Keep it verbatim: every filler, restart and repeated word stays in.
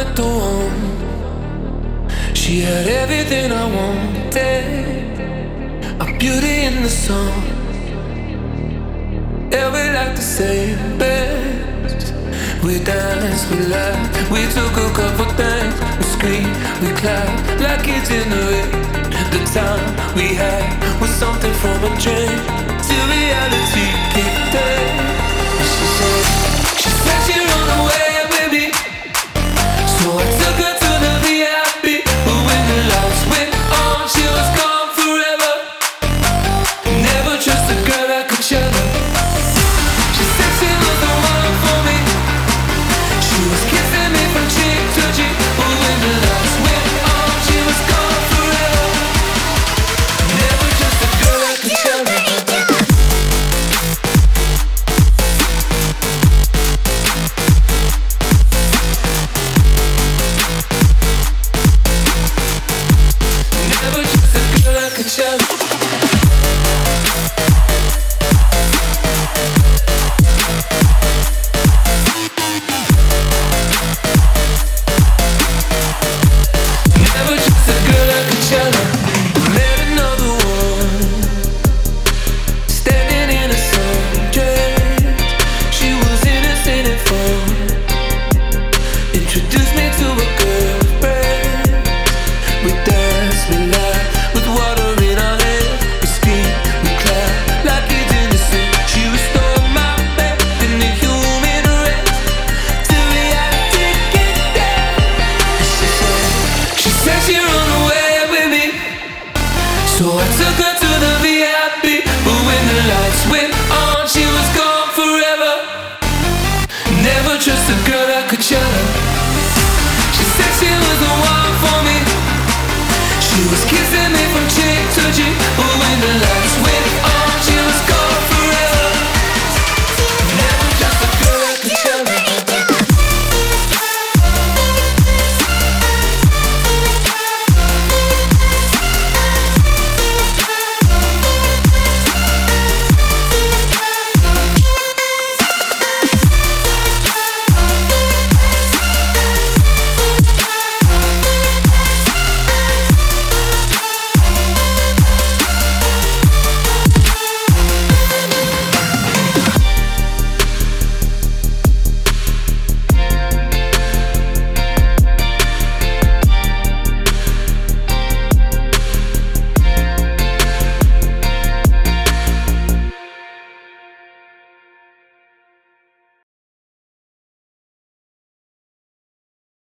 wanted the one. She had everything I wanted. A beauty in the sun. Yeah, we like to say it best. We danced, we laughed, we took a couple things. We screamed, we clapped like kids in the rain. The time we had was something from a dream. Till reality kicked in. And she said, she said she'd run away with me. So I took her to the V I P. But when the lights went on, she was gone forever. Never trust a girl like Coachella. She said she was the one for me. She was kissing me from cheek to cheek. But when the lights went on, she was gone forever. Never trust a girl like Coachella. Never trust a girl like Coachella. Never just a girl like Coachella. Met another one, standing in a sundress. She was innocent and fun. Introduced me to a girlfriend. We danced, we laughed, with water in our hands. We screamed, we clapped, like kids innocent. She restored my faith in the human race. Till reality kicked in. And she said, she said she'd run away with me. So I took her to the V I P. But when the lights went on, she was gone forever. Never trust a girl like Coachella. She said she was the one for me. She was kissing me from cheek to cheek. But when the lights went